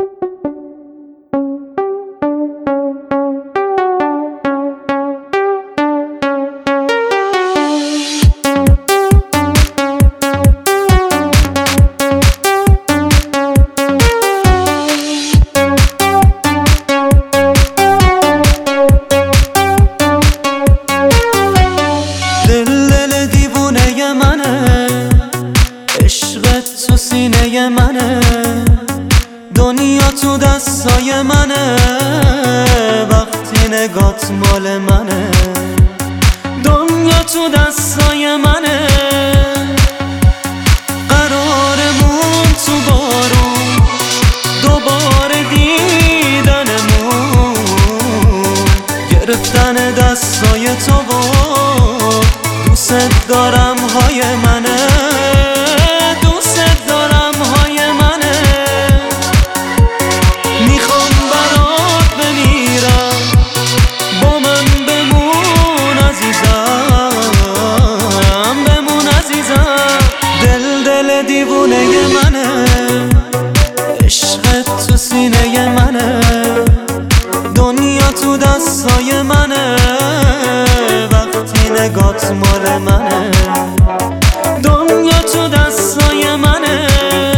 عشقت تو سینه منه، دنیا تو دستای منه، وقتی نگات مال منه، دنیا تو دستای منه. قرارمون تو بارون، دوباره دیدنمون، گرفتن دستای تو و دوست دارم های منه، دوست دارم های منه. میخوام برات بمیرم، با من بمون عزیزم، بمون عزیزم. دل دیوونه منه، عشقت تو سینه منه، دنیا تو دستای منه، وقتی نگات مال منه، دنیا تو دستای منه.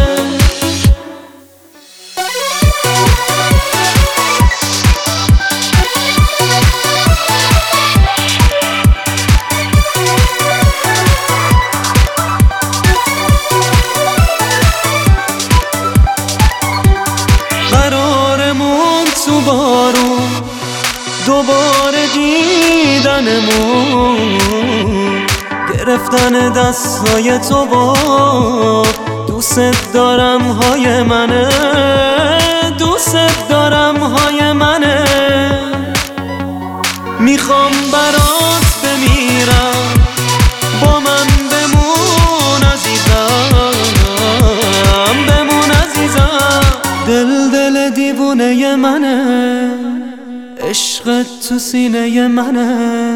قرارمون تو بارون، دوباره دیدنمون، گرفتن دستای تو و دوست دارم های منه، دوست دارم های منه. میخوام برات بمیرم، با من بمون عزیزم، بمون عزیزم. دل دیوونه منه، عشقت تو سینه منه،